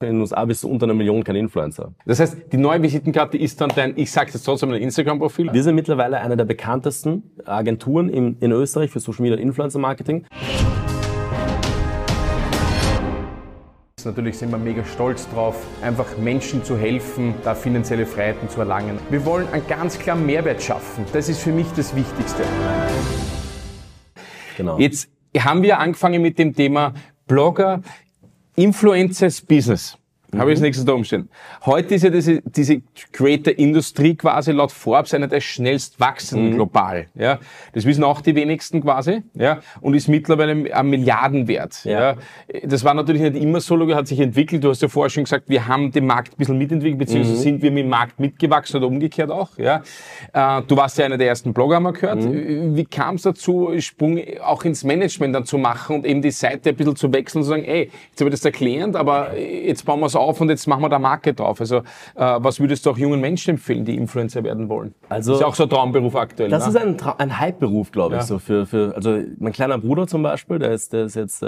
In den USA bist du unter 1 Million kein Influencer. Das heißt, die neue Visitenkarte ist dann dein, ich sag's jetzt trotzdem, dein Instagram-Profil? Wir sind mittlerweile eine der bekanntesten Agenturen in Österreich für Social Media und Influencer Marketing. Natürlich sind wir mega stolz drauf, einfach Menschen zu helfen, da finanzielle Freiheiten zu erlangen. Wir wollen einen ganz klaren Mehrwert schaffen. Das ist für mich das Wichtigste. Genau. Jetzt haben wir angefangen mit dem Thema Blogger, Influencers Business. Habe ich das nächste da umstehen. Heute ist ja diese Creator-Industrie quasi laut Forbes einer der schnellst wachsenden global. Ja, das wissen auch die wenigsten quasi. Ja, und ist mittlerweile ein Milliardenwert. Ja, das war natürlich nicht immer so, hat sich entwickelt. Du hast ja vorher schon gesagt, wir haben den Markt ein bisschen mitentwickelt, beziehungsweise sind wir mit dem Markt mitgewachsen oder umgekehrt auch. Ja, du warst ja einer der ersten Blogger, haben wir gehört. Wie kam es dazu, Sprung auch ins Management dann zu machen und eben die Seite ein bisschen zu wechseln und zu sagen, ey, jetzt habe ich das erklärt, aber jetzt bauen wir es auf und jetzt machen wir da Marke drauf. Also was würdest du auch jungen Menschen empfehlen, die Influencer werden wollen? Also, das ist ja auch so ein Traumberuf aktuell. Das ne? ist ein Hype-Beruf, glaube ich. So also mein kleiner Bruder zum Beispiel, der ist jetzt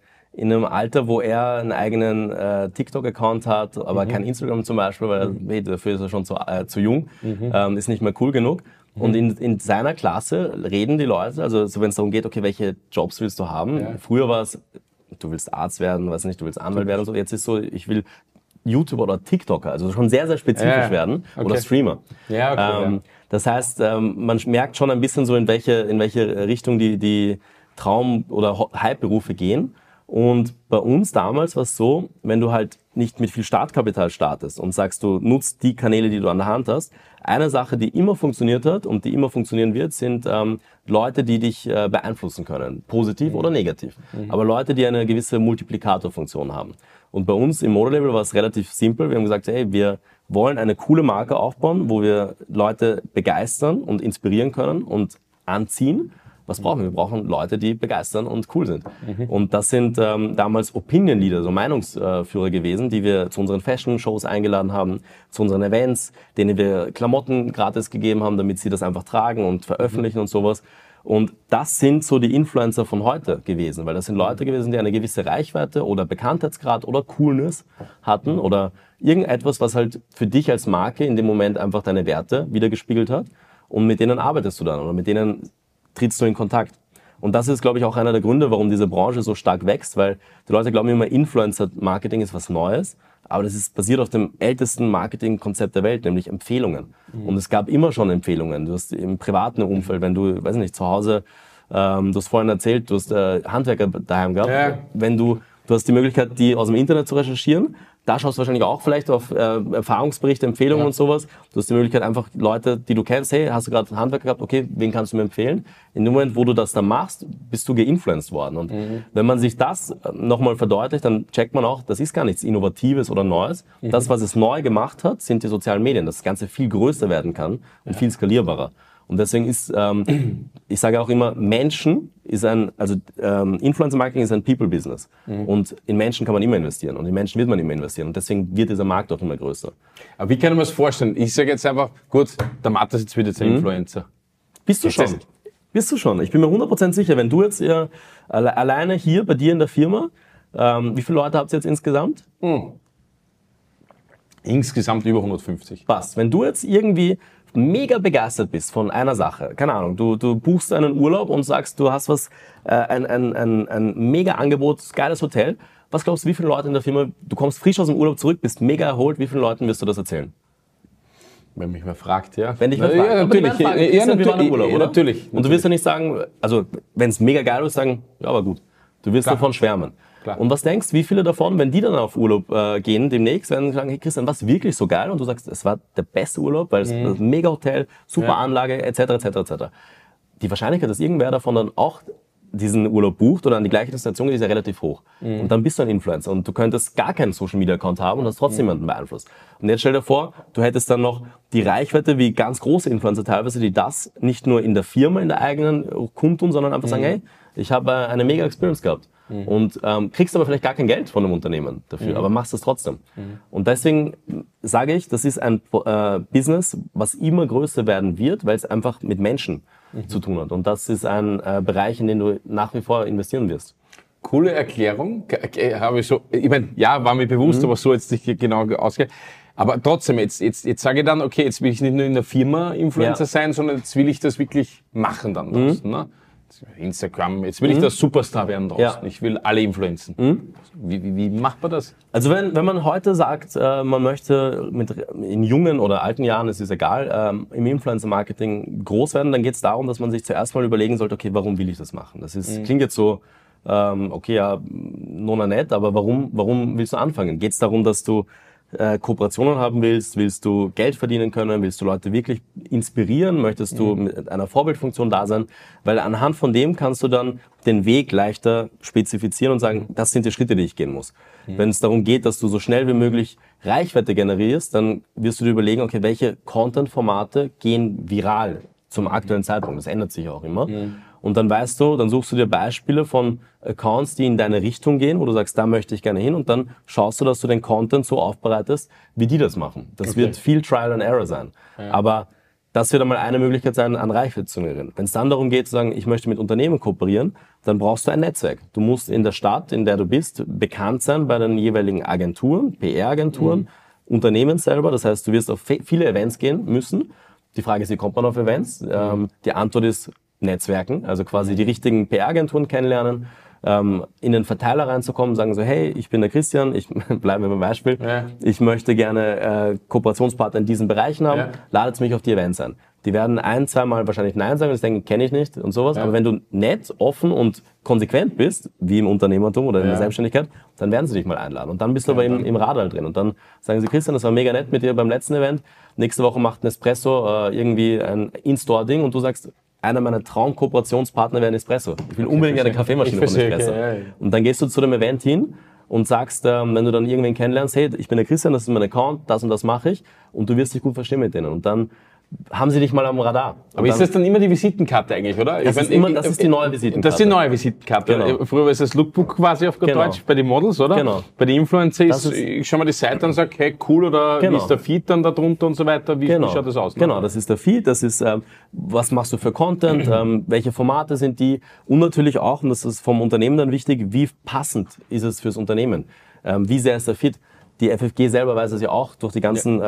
in einem Alter, wo er einen eigenen TikTok-Account hat, aber kein Instagram zum Beispiel, weil dafür ist er schon zu jung, ist nicht mehr cool genug. Und in seiner Klasse reden die Leute, also so wenn es darum geht, okay, welche Jobs willst du haben? Ja. Früher war es, du willst Arzt werden, weiß nicht, du willst Anwalt werden und so. Jetzt ist so, ich will YouTuber oder TikToker, also schon sehr, sehr spezifisch werden oder Streamer. Ja, okay, Das heißt, man merkt schon ein bisschen so, in welche Richtung die Traum- oder Hype-Berufe gehen. Und bei uns damals war es so, wenn du halt nicht mit viel Startkapital startest und sagst, du nutzt die Kanäle, die du an der Hand hast. Eine Sache, die immer funktioniert hat und die immer funktionieren wird, sind Leute, die dich beeinflussen können, positiv oder negativ. Aber Leute, die eine gewisse Multiplikatorfunktion haben. Und bei uns im Modelabel war es relativ simpel. Wir haben gesagt, hey, wir wollen eine coole Marke aufbauen, wo wir Leute begeistern und inspirieren können und anziehen. Was brauchen wir? Wir brauchen Leute, die begeistern und cool sind. Und das sind damals Opinion Leader, so Meinungsführer gewesen, die wir zu unseren Fashion-Shows eingeladen haben, zu unseren Events, denen wir Klamotten gratis gegeben haben, damit sie das einfach tragen und veröffentlichen und sowas. Und das sind so die Influencer von heute gewesen, weil das sind Leute gewesen, die eine gewisse Reichweite oder Bekanntheitsgrad oder Coolness hatten oder irgendetwas, was halt für dich als Marke in dem Moment einfach deine Werte wiedergespiegelt hat. Und mit denen arbeitest du dann oder mit denen trittst du in Kontakt. Und das ist, glaube ich, auch einer der Gründe, warum diese Branche so stark wächst, weil die Leute glauben immer, Influencer-Marketing ist was Neues, aber das ist basiert auf dem ältesten Marketingkonzept der Welt, nämlich Empfehlungen. Und es gab immer schon Empfehlungen. Du hast im privaten Umfeld, wenn du, weiß nicht, zu Hause, du hast vorhin erzählt, du hast Handwerker daheim gehabt, wenn du hast die Möglichkeit, die aus dem Internet zu recherchieren. Da schaust du wahrscheinlich auch vielleicht auf Erfahrungsberichte, Empfehlungen und sowas. Du hast die Möglichkeit, einfach Leute, die du kennst, hey, hast du gerade Handwerker gehabt, okay, wen kannst du mir empfehlen? In dem Moment, wo du das dann machst, bist du geinfluenced worden. Und wenn man sich das nochmal verdeutlicht, dann checkt man auch, das ist gar nichts Innovatives oder Neues. Das, was es neu gemacht hat, sind die sozialen Medien, dass das Ganze viel größer werden kann und viel skalierbarer. Und deswegen ist, ich sage auch immer, Influencer-Marketing ist ein People-Business. Und in Menschen kann man immer investieren und in Menschen wird man immer investieren. Und deswegen wird dieser Markt auch immer größer. Aber wie kann man es vorstellen? Ich sage jetzt einfach, gut, der Matthias jetzt wird jetzt ein Influencer. Bist du schon? Bist du schon? Ich bin mir 100% sicher, wenn du jetzt alleine hier bei dir in der Firma, wie viele Leute habt ihr jetzt insgesamt? Insgesamt über 150. Passt. Wenn du jetzt irgendwie mega begeistert bist von einer Sache, keine Ahnung, du buchst einen Urlaub und sagst, du hast ein mega Angebot, geiles Hotel. Was glaubst du, wie viele Leute in der Firma, du kommst frisch aus dem Urlaub zurück, bist mega erholt, wie vielen Leuten wirst du das erzählen? Wenn mich mal fragt, ja. Wenn dich mal fragt. Ja, natürlich. Wir waren im Urlaub, oder? Natürlich. Und du wirst ja nicht sagen, also wenn es mega geil ist, sagen, ja, aber gut. Du wirst davon schwärmen. Klar. Und was denkst du, wie viele davon, wenn die dann auf Urlaub gehen demnächst, werden sagen, hey Christian, was wirklich so geil? Und du sagst, es war der beste Urlaub, weil es ein mega Hotel, super Anlage, etc., etc., etc. Die Wahrscheinlichkeit, dass irgendwer davon dann auch diesen Urlaub bucht oder an die gleiche Destination geht, ist ja relativ hoch. Und dann bist du ein Influencer und du könntest gar keinen Social-Media-Account haben und hast trotzdem jemanden beeinflusst. Und jetzt stell dir vor, du hättest dann noch die Reichweite wie ganz große Influencer teilweise, die das nicht nur in der Firma, in der eigenen kundtun, sondern einfach sagen, hey, ich habe eine mega Experience gehabt. Und kriegst aber vielleicht gar kein Geld von einem Unternehmen dafür, aber machst es trotzdem. Und deswegen sage ich, das ist ein Business, was immer größer werden wird, weil es einfach mit Menschen zu tun hat. Und das ist ein Bereich, in den du nach wie vor investieren wirst. Coole Erklärung. Habe ich so, ich meine, ja, war mir bewusst, aber so jetzt nicht genau ausgeht. Aber trotzdem, jetzt sage ich dann, okay, jetzt will ich nicht nur in der Firma Influencer sein, sondern jetzt will ich das wirklich machen dann draußen. Ne? Instagram, jetzt will ich der Superstar werden draußen. Ich will alle influenzen. Wie macht man das? Also wenn man heute sagt, man möchte in jungen oder alten Jahren, es ist egal, im Influencer-Marketing groß werden, dann geht es darum, dass man sich zuerst mal überlegen sollte, okay, warum will ich das machen? Das klingt jetzt so, okay, ja, nona nett, aber warum willst du anfangen? Geht es darum, dass du Kooperationen haben willst du Geld verdienen können, willst du Leute wirklich inspirieren, möchtest du mit einer Vorbildfunktion da sein, weil anhand von dem kannst du dann den Weg leichter spezifizieren und sagen, das sind die Schritte, die ich gehen muss. Wenn es darum geht, dass du so schnell wie möglich Reichweite generierst, dann wirst du dir überlegen, okay, welche Content-Formate gehen viral zum aktuellen Zeitpunkt, das ändert sich auch immer. Und dann dann suchst du dir Beispiele von Accounts, die in deine Richtung gehen, wo du sagst, da möchte ich gerne hin, und dann schaust du, dass du den Content so aufbereitest, wie die das machen. Das wird viel Trial and Error sein. Ja. Aber das wird einmal eine Möglichkeit sein, an Reichweite zu generieren. Wenn es dann darum geht, zu sagen, ich möchte mit Unternehmen kooperieren, dann brauchst du ein Netzwerk. Du musst in der Stadt, in der du bist, bekannt sein bei den jeweiligen Agenturen, PR-Agenturen, Unternehmen selber. Das heißt, du wirst auf viele Events gehen müssen. Die Frage ist, wie kommt man auf Events? Die Antwort ist Netzwerken, also quasi die richtigen PR-Agenturen kennenlernen, in den Verteiler reinzukommen, sagen so, hey, ich bin der Christian, ich bleibe beim Beispiel, ich möchte gerne Kooperationspartner in diesen Bereichen haben, ladet mich auf die Events ein. Die werden 1-2 Mal wahrscheinlich Nein sagen, das denken, kenne ich nicht und sowas, aber wenn du nett, offen und konsequent bist, wie im Unternehmertum oder in der Selbstständigkeit, dann werden sie dich mal einladen und dann bist du aber im Radar drin und dann sagen sie, Christian, das war mega nett mit dir beim letzten Event, nächste Woche macht Nespresso irgendwie ein In-Store-Ding und du sagst, einer meiner Traum-Kooperationspartner wäre Nespresso. Ich will unbedingt eine Kaffeemaschine von Nespresso. Und dann gehst du zu dem Event hin und sagst, wenn du dann irgendwen kennenlernst, hey, ich bin der Christian, das ist mein Account, das und das mache ich, und du wirst dich gut verstehen mit denen. Und dann haben sie dich mal am Radar. Aber ist das dann immer die Visitenkarte eigentlich, oder? Das ist die neue Visitenkarte. Das ist die neue Visitenkarte. Genau. Früher war es das Lookbook quasi auf gut Deutsch bei den Models, oder? Genau. Bei den Influencern ich schau mal die Seite und sage, hey, cool, oder wie ist der Feed dann da drunter und so weiter, wie schaut das aus? Genau, das ist der Feed, das ist, was machst du für Content, welche Formate sind die, und natürlich auch, und das ist vom Unternehmen dann wichtig, wie passend ist es fürs Unternehmen, wie sehr ist der Fit. Die FFG selber weiß es ja auch durch die ganzen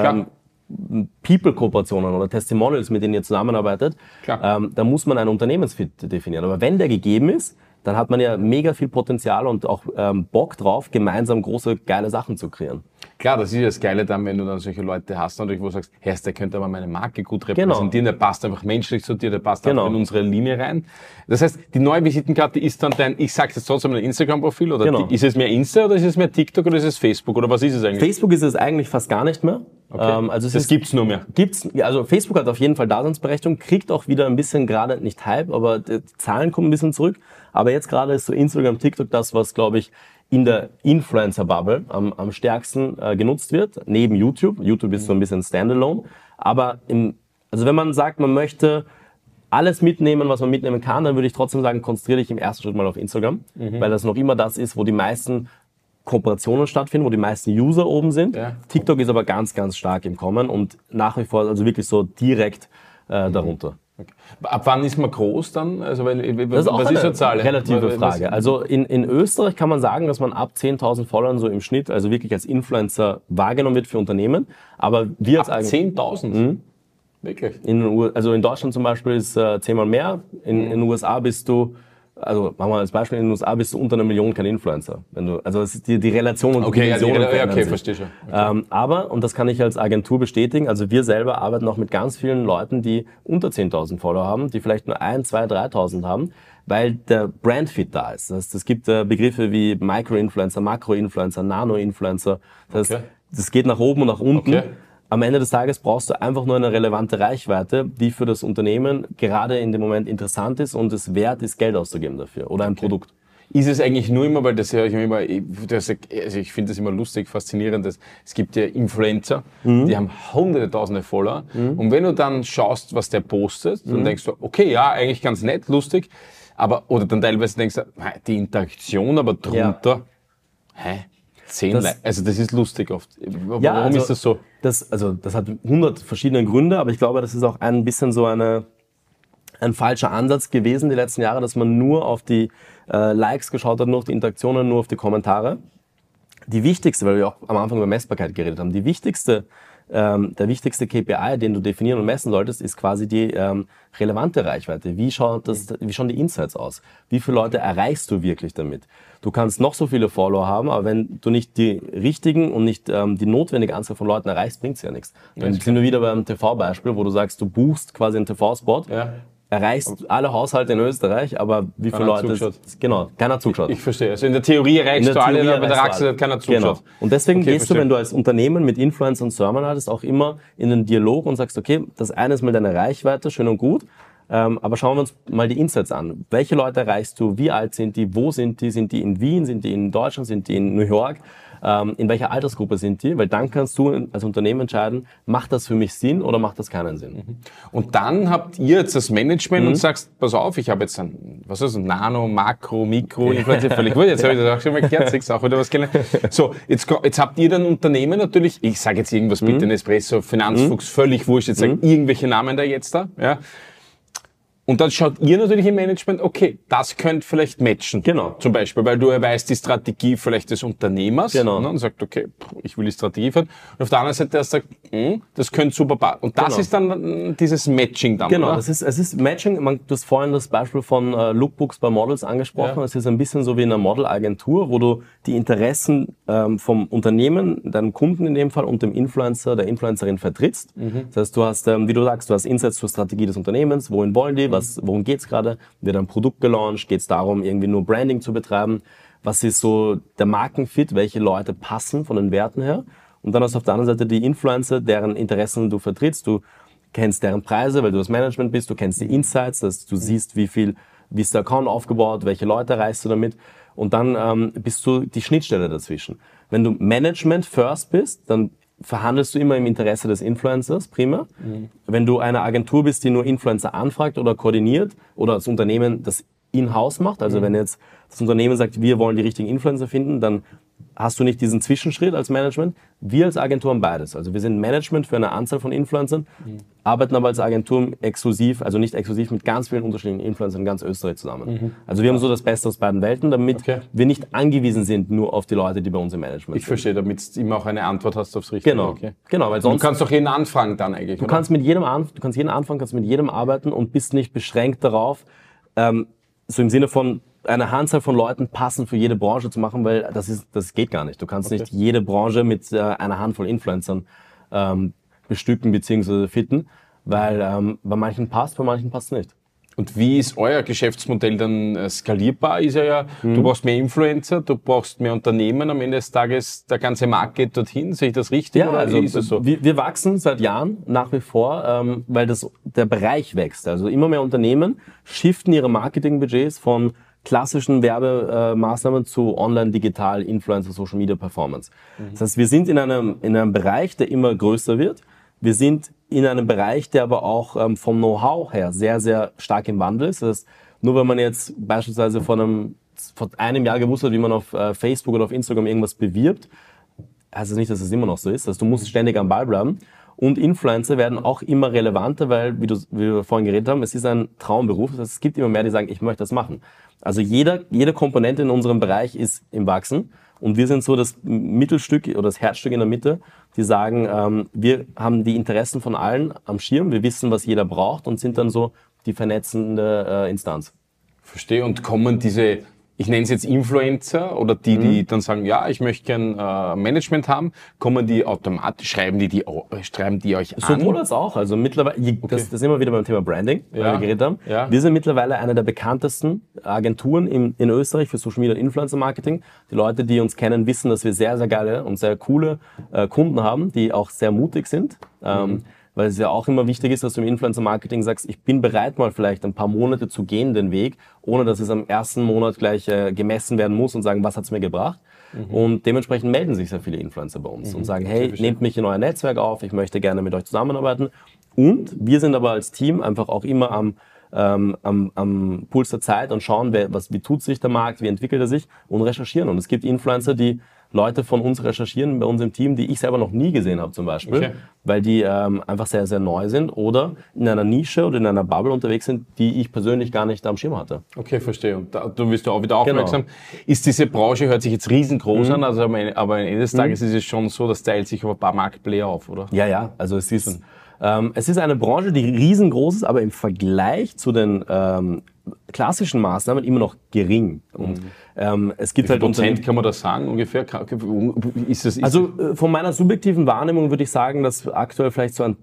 People-Kooperationen oder Testimonials, mit denen ihr zusammenarbeitet, da muss man einen Unternehmensfit definieren. Aber wenn der gegeben ist, dann hat man ja mega viel Potenzial und auch Bock drauf, gemeinsam große, geile Sachen zu kreieren. Klar, das ist ja das Geile dann, wenn du dann solche Leute hast, natürlich, wo du sagst, hey, der könnte aber meine Marke gut repräsentieren, der passt einfach menschlich zu dir, der passt einfach in unsere Linie rein. Das heißt, die neue Visitenkarte ist dann ich sag's jetzt trotzdem, ein Instagram-Profil, oder ist es mehr Insta, oder ist es mehr TikTok, oder ist es Facebook, oder was ist es eigentlich? Facebook ist es eigentlich fast gar nicht mehr. Okay. Also das gibt's nur mehr. Also Facebook hat auf jeden Fall Daseinsberechtigung, kriegt auch wieder ein bisschen gerade, nicht Hype, aber die Zahlen kommen ein bisschen zurück. Aber jetzt gerade ist so Instagram, TikTok das, was, glaube ich, in der Influencer-Bubble am stärksten genutzt wird, neben YouTube. YouTube ist so ein bisschen Standalone. Aber also wenn man sagt, man möchte alles mitnehmen, was man mitnehmen kann, dann würde ich trotzdem sagen, konzentriere dich im ersten Schritt mal auf Instagram, weil das noch immer das ist, wo die meisten Kooperationen stattfinden, wo die meisten User oben sind. Ja. TikTok ist aber ganz, ganz stark im Kommen und nach wie vor also wirklich so direkt darunter. Okay. Ab wann ist man groß dann? Also das ist auch eine relative Frage. Also in Österreich kann man sagen, dass man ab 10.000 Followern so im Schnitt, also wirklich als Influencer wahrgenommen wird für Unternehmen. Aber wir ab 10.000? Wirklich? Also in Deutschland zum Beispiel ist 10-mal mehr. In den USA bist du, also machen wir als Beispiel, in den USA bist du unter 1 Million kein Influencer. Also es ist die Relation und die Dimension. Okay, verstehe schon. Okay. Aber, und das kann ich als Agentur bestätigen, also wir selber arbeiten auch mit ganz vielen Leuten, die unter 10.000 Follower haben, die vielleicht nur 1, 2, 3.000 haben, weil der Brandfit da ist. Das heißt, es gibt Begriffe wie Micro-Influencer, Makro-Influencer, Nano-Influencer. Das heißt, das geht nach oben und nach unten. Okay. Am Ende des Tages brauchst du einfach nur eine relevante Reichweite, die für das Unternehmen gerade in dem Moment interessant ist und es wert ist, Geld auszugeben dafür oder ein Produkt. Ist es eigentlich nur immer, weil das höre ich immer, also ich finde das immer lustig, faszinierend, dass es gibt ja Influencer, die haben hunderte, tausende Follower und wenn du dann schaust, was der postet, dann denkst du, okay, ja, eigentlich ganz nett, lustig, aber, oder dann teilweise denkst du, die Interaktion aber drunter, also das ist lustig oft. Warum ist das so? Das hat 100 verschiedene Gründe, aber ich glaube, das ist auch ein bisschen so eine ein falscher Ansatz gewesen die letzten Jahre, dass man nur auf die Likes geschaut hat, nur auf die Interaktionen, nur auf die Kommentare. Die wichtigste, weil wir auch am Anfang über Messbarkeit geredet haben, der wichtigste KPI, den du definieren und messen solltest, ist quasi die relevante Reichweite. Wie schauen die Insights aus? Wie viele Leute erreichst du wirklich damit? Du kannst noch so viele Follower haben, aber wenn du nicht die richtigen und nicht die notwendige Anzahl von Leuten erreichst, bringt's ja nichts. Dann sind wir wieder beim TV-Beispiel, wo du sagst, du buchst quasi einen TV-Spot, erreichst alle Haushalte in Österreich, aber wie viele Leute... Genau, keiner zuschaut. Ich verstehe. Also in der Theorie erreichst du alle, aber in der Praxis hat keiner zuschaut. Genau. Und deswegen gehst du, wenn du als Unternehmen mit Influencern und Servern hattest, auch immer in den Dialog und sagst, okay, das eine ist mal deine Reichweite, schön und gut, aber schauen wir uns mal die Insights an. Welche Leute erreichst du? Wie alt sind die? Wo sind die? Sind die in Wien? Sind die in Deutschland? Sind die in New York? In welcher Altersgruppe sind die? Weil dann kannst du als Unternehmen entscheiden, macht das für mich Sinn oder macht das keinen Sinn? Und dann habt ihr jetzt das Management und sagst, pass auf, ich habe jetzt ein Nano, Makro, Mikro, Influencer, völlig gut, jetzt habe ich das auch schon mal erklärt, ich auch wieder was gelernt. So, jetzt habt ihr dann Unternehmen natürlich, ich sage jetzt irgendwas, bitte Nespresso, Finanzfuchs, völlig wurscht, jetzt sage irgendwelche Namen da jetzt da, ja. Und dann schaut ihr natürlich im Management, okay, das könnte vielleicht matchen. Genau. Zum Beispiel, weil du erweist die Strategie vielleicht des Unternehmers. Genau. Und sagt, okay, ich will die Strategie fahren. Und auf der anderen Seite, der sagt, das könnte super passen. Und das ist dann dieses Matching dann, Genau, oder? es ist Matching. Du hast vorhin das Beispiel von Lookbooks bei Models angesprochen. Es ist ein bisschen so wie in einer Modelagentur, wo du die Interessen vom Unternehmen, deinem Kunden in dem Fall und dem Influencer, der Influencerin vertrittst. Das heißt, du hast, wie du sagst, du hast Insights zur Strategie des Unternehmens, wohin wollen die, worum geht's gerade, wird ein Produkt gelauncht, geht's darum, irgendwie nur Branding zu betreiben, was ist so der Markenfit, welche Leute passen von den Werten her, und dann hast du auf der anderen Seite die Influencer, deren Interessen du vertrittst, du kennst deren Preise, weil du das Management bist, du kennst die Insights, dass du siehst, wie ist der Account aufgebaut, welche Leute erreichst du damit, und dann bist du die Schnittstelle dazwischen. Wenn du Management first bist, dann verhandelst du immer im Interesse des Influencers, prima. Wenn du eine Agentur bist, die nur Influencer anfragt oder koordiniert oder das Unternehmen das in-house macht, also wenn jetzt das Unternehmen sagt, wir wollen die richtigen Influencer finden, dann hast du nicht diesen Zwischenschritt als Management. Wir als Agentur haben beides. Also wir sind Management für eine Anzahl von Influencern, arbeiten aber als Agentur exklusiv, also nicht exklusiv, mit ganz vielen unterschiedlichen Influencern in ganz Österreich zusammen. Also wir haben so das Beste aus beiden Welten, damit wir nicht angeviesen sind nur auf die Leute, die bei uns im Management sind. Ich verstehe, damit du immer auch eine Antwort hast aufs Richtige. Genau, okay. Genau, weil sonst... Du kannst doch jeden anfragen dann eigentlich, Du kannst mit jedem anfangen, kannst mit jedem arbeiten und bist nicht beschränkt darauf, so im Sinne von eine Handzahl von Leuten passend für jede Branche zu machen, weil das geht gar nicht. Du kannst nicht jede Branche mit einer Handvoll Influencern bestücken bzw. fitten, weil bei manchen passt, bei manchen passt nicht. Und wie ist euer Geschäftsmodell dann skalierbar? Ist ja, du brauchst mehr Influencer, du brauchst mehr Unternehmen, am Ende des Tages der ganze Markt geht dorthin. Sehe ich das richtig? Ja, oder also ist es so? wir wachsen seit Jahren nach wie vor, weil der Bereich wächst. Also immer mehr Unternehmen shiften ihre Marketingbudgets von klassischen Werbemaßnahmen zu Online, Digital, Influencer, Social Media, Performance. Das heißt, wir sind in einem Bereich, der immer größer wird. Wir sind in einem Bereich, der aber auch vom Know-how her sehr, sehr stark im Wandel ist. Das heißt, nur wenn man jetzt beispielsweise vor einem Jahr gewusst hat, wie man auf Facebook oder auf Instagram irgendwas bewirbt, heißt das nicht, dass es immer noch so ist. Also du musst ständig am Ball bleiben. Und Influencer werden auch immer relevanter, weil, wie wir vorhin geredet haben, es ist ein Traumberuf. Das heißt, es gibt immer mehr, die sagen, ich möchte das machen. Also jede Komponente in unserem Bereich ist im Wachsen. Und wir sind so das Mittelstück oder das Herzstück in der Mitte, die sagen, wir haben die Interessen von allen am Schirm, wir wissen, was jeder braucht und sind dann so die vernetzende Instanz. Verstehe. Und kommen diese, ich nenne es jetzt Influencer oder die dann sagen, ja, ich möchte gern Management haben, kommen die automatisch, schreiben die euch an? Sowohl als auch. Also mittlerweile, das sind wir wieder beim Thema Branding, weil wir geredet haben. Ja. Wir sind mittlerweile eine der bekanntesten Agenturen in Österreich für Social Media und Influencer Marketing. Die Leute, die uns kennen, wissen, dass wir sehr, sehr geile und sehr coole Kunden haben, die auch sehr mutig sind. Weil es ja auch immer wichtig ist, dass du im Influencer-Marketing sagst, ich bin bereit, mal vielleicht ein paar Monate zu gehen, den Weg, ohne dass es am ersten Monat gleich gemessen werden muss und sagen, was hat's mir gebracht? Und dementsprechend melden sich sehr viele Influencer bei uns und sagen, hey, nehmt mich in euer Netzwerk auf, ich möchte gerne mit euch zusammenarbeiten. Und wir sind aber als Team einfach auch immer am Puls der Zeit und schauen, wie tut sich der Markt, wie entwickelt er sich und recherchieren. Und es gibt Influencer, die Leute von uns recherchieren bei uns im Team, die ich selber noch nie gesehen habe zum Beispiel, weil die einfach sehr, sehr neu sind oder in einer Nische oder in einer Bubble unterwegs sind, die ich persönlich gar nicht am Schirm hatte. Okay, verstehe. Und du wirst ja auch wieder aufmerksam. Genau. Ist diese Branche, hört sich jetzt riesengroß an, also aber am Ende des Tages ist es schon so, das teilt sich auf ein paar Marktplayer auf, oder? Ja, also es ist eine Branche, die riesengroß ist, aber im Vergleich zu den klassischen Maßnahmen immer noch gering. Und es gibt wie viel Prozent kann man das sagen ungefähr? Von meiner subjektiven Wahrnehmung würde ich sagen, dass aktuell vielleicht so ein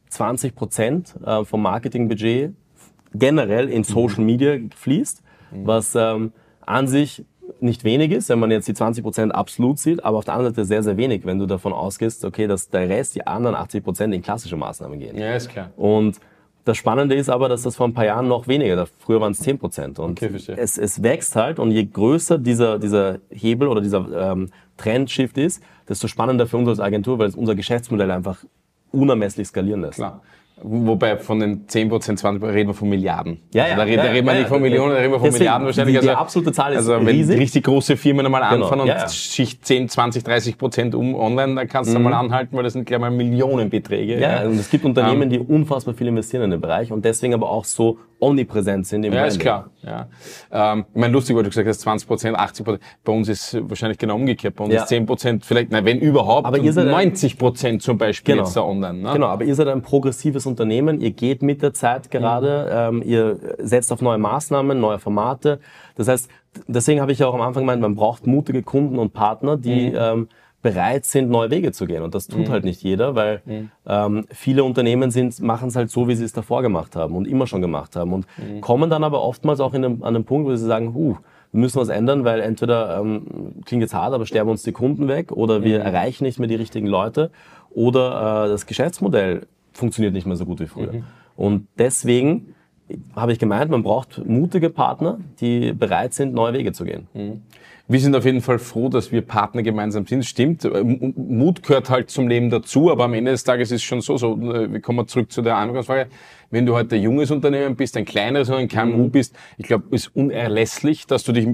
20% vom Marketingbudget generell in Social Media fließt, was an sich nicht wenig ist, wenn man jetzt die 20% absolut sieht, aber auf der anderen Seite sehr, sehr wenig, wenn du davon ausgehst, okay, dass der Rest, die anderen 80% in klassische Maßnahmen gehen. Ja, ist klar. Und das Spannende ist aber, dass das vor ein paar Jahren noch weniger, früher waren es 10%. Und es wächst halt, und je größer dieser Hebel oder dieser Trendshift ist, desto spannender für uns als Agentur, weil es unser Geschäftsmodell einfach unermesslich skalieren lässt. Klar. Wobei von den 10%, 20% reden wir von Milliarden. Ja, da reden wir nicht von Millionen, da reden wir von Milliarden wahrscheinlich. Die absolute Zahl ist riesig. Wenn richtig große Firmen einmal anfangen und Schicht 10, 20, 30% online, dann kannst du einmal anhalten, weil das sind gleich mal Millionenbeträge. Ja, und es gibt Unternehmen, die unfassbar viel investieren in den Bereich und deswegen aber auch so omnipräsent sind im Branding. Ist klar. Ja. Ich meine, lustig, weil du gesagt hast, 20%, 80%. Bei uns ist wahrscheinlich genau umgekehrt. Bei uns ist 10%, vielleicht, wenn überhaupt, aber 90% zum Beispiel jetzt da online. Ne? Genau, aber ihr seid ein progressives Unternehmen, ihr geht mit der Zeit gerade, ihr setzt auf neue Maßnahmen, neue Formate. Das heißt, deswegen habe ich ja auch am Anfang gemeint, man braucht mutige Kunden und Partner, die bereit sind, neue Wege zu gehen. Und das tut halt nicht jeder, weil viele Unternehmen machen es halt so, wie sie es davor gemacht haben und immer schon gemacht haben. Und kommen dann aber oftmals auch an den Punkt, wo sie sagen, wir müssen was ändern, weil entweder, klingt jetzt hart, aber sterben uns die Kunden weg oder wir erreichen nicht mehr die richtigen Leute oder das Geschäftsmodell funktioniert nicht mehr so gut wie früher. Und deswegen habe ich gemeint, man braucht mutige Partner, die bereit sind, neue Wege zu gehen. Wir sind auf jeden Fall froh, dass wir Partner gemeinsam sind. Stimmt, Mut gehört halt zum Leben dazu, aber am Ende des Tages ist es schon so, wir kommen zurück zu der Anfangsfrage, wenn du heute ein junges Unternehmen bist, ein kleineres oder ein KMU bist, ich glaube, es ist unerlässlich, dass du dich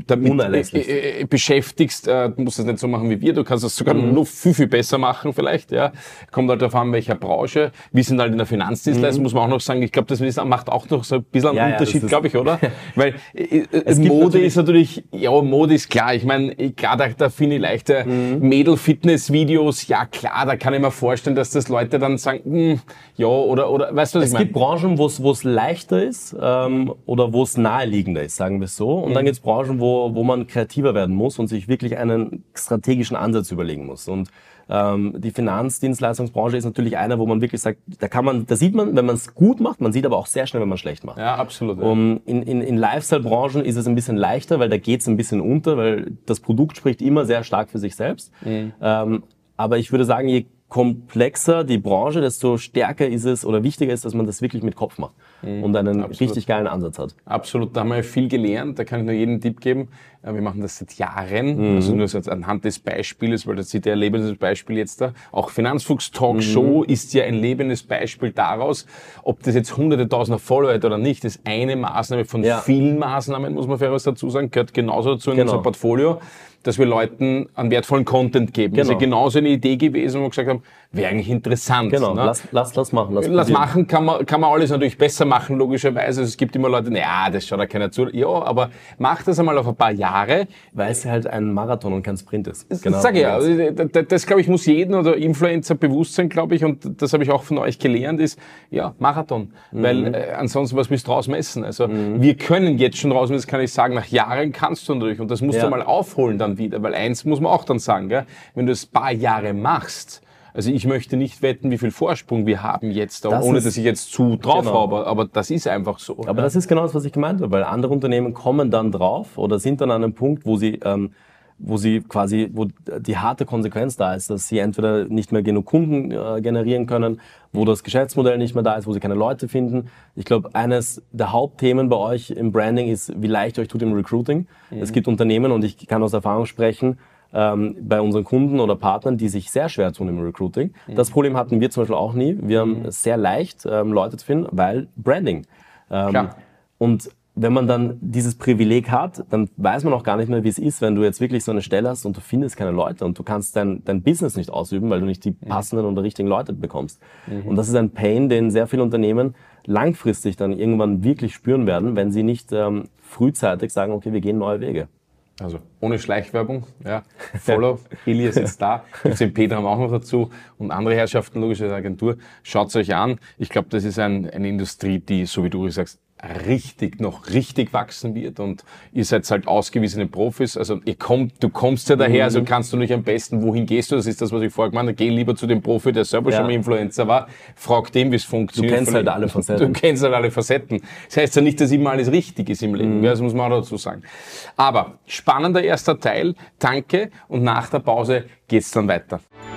damit beschäftigst. Du musst es nicht so machen wie wir, du kannst es sogar noch viel, viel besser machen vielleicht. Ja, kommt halt darauf an, welcher Branche. Wir sind halt in der Finanzdienstleistung, muss man auch noch sagen. Ich glaube, das macht auch noch so ein bisschen einen Unterschied, glaube ich, oder? Weil Mode ist natürlich, Mode ist klar. Ich meine, klar, da finde ich leichte Mädel-Fitness-Videos. Ja, klar, da kann ich mir vorstellen, dass das Leute dann sagen, oder weißt du, was ich meine? Es gibt Branchen, wo es leichter ist oder wo es naheliegender ist, sagen wir es so. Und dann gibt es Branchen, wo man kreativer werden muss und sich wirklich einen strategischen Ansatz überlegen muss. Und die Finanzdienstleistungsbranche ist natürlich einer, wo man wirklich sagt, da sieht man, wenn man es gut macht, man sieht aber auch sehr schnell, wenn man es schlecht macht. Ja, absolut. Ja. Und in Lifestyle-Branchen ist es ein bisschen leichter, weil da geht es ein bisschen unter, weil das Produkt spricht immer sehr stark für sich selbst. Aber ich würde sagen, je komplexer die Branche, desto stärker ist es oder wichtiger ist, dass man das wirklich mit Kopf macht und einen richtig geilen Ansatz hat. Absolut, da haben wir viel gelernt, da kann ich nur jeden Tipp geben. Wir machen das seit Jahren, also nur so anhand des Beispiels, weil das sieht ja ein lebendes Beispiel jetzt da. Auch Finanzfuchs Talkshow ist ja ein lebendes Beispiel daraus, ob das jetzt hunderte tausender Follower hat oder nicht, das ist eine Maßnahme von vielen Maßnahmen, muss man fairerweise dazu sagen, gehört genauso dazu in unser Portfolio, dass wir Leuten einen wertvollen Content geben. Das ist ja genauso eine Idee gewesen, wo wir gesagt haben, wäre eigentlich interessant. Genau, ne? lass machen. Lass machen, kann man alles natürlich besser machen, logischerweise. Also es gibt immer Leute, das schaut ja keiner zu. Ja, aber mach das einmal auf ein paar Jahre. Weil es halt ein Marathon und kein Sprint ist. Genau. Sag ich ja. Das glaube ich, muss jeden oder Influencer bewusst sein, glaube ich. Und das habe ich auch von euch gelernt, ist, Marathon. Weil ansonsten, was willst du draus messen? Also wir können jetzt schon rausmessen, das kann ich sagen, nach Jahren kannst du natürlich. Und das musst du mal aufholen dann wieder. Weil eins muss man auch dann sagen, gell? Wenn du es ein paar Jahre machst, also ich möchte nicht wetten, wie viel Vorsprung wir haben jetzt, ohne dass ich jetzt zu drauf habe, aber das ist einfach so. Aber das ist genau das, was ich gemeint habe, weil andere Unternehmen kommen dann drauf oder sind dann an einem Punkt, wo die harte Konsequenz da ist, dass sie entweder nicht mehr genug Kunden generieren können, wo das Geschäftsmodell nicht mehr da ist, wo sie keine Leute finden. Ich glaube, eines der Hauptthemen bei euch im Branding ist, wie leicht euch tut im Recruiting. Es gibt Unternehmen, und ich kann aus Erfahrung sprechen, bei unseren Kunden oder Partnern, die sich sehr schwer tun im Recruiting. Das Problem hatten wir zum Beispiel auch nie. Wir haben es sehr leicht, Leute zu finden, weil Branding. Und wenn man dann dieses Privileg hat, dann weiß man auch gar nicht mehr, wie es ist, wenn du jetzt wirklich so eine Stelle hast und du findest keine Leute und du kannst dein Business nicht ausüben, weil du nicht die passenden und richtigen Leute bekommst. Und das ist ein Pain, den sehr viele Unternehmen langfristig dann irgendwann wirklich spüren werden, wenn sie nicht frühzeitig sagen, okay, wir gehen neue Wege. Also ohne Schleichwerbung, ja. Follow, Heli ist jetzt da, gibt's den Peter auch noch dazu und andere Herrschaften, logische Agentur. Schaut's euch an. Ich glaube, das ist eine Industrie, die, so wie du sagst, noch richtig wachsen wird und ihr seid halt ausgewiesene Profis, also du kommst ja daher, also kannst du nicht am besten, wohin gehst du, das ist das, was ich vorher gemeint habe, geh lieber zu dem Profi, der selber schon mal Influencer war, frag dem, wie es funktioniert. Du kennst halt alle Facetten. Das heißt ja nicht, dass immer alles richtig ist im Leben, das muss man auch dazu sagen. Aber spannender erster Teil, danke und nach der Pause geht's dann weiter.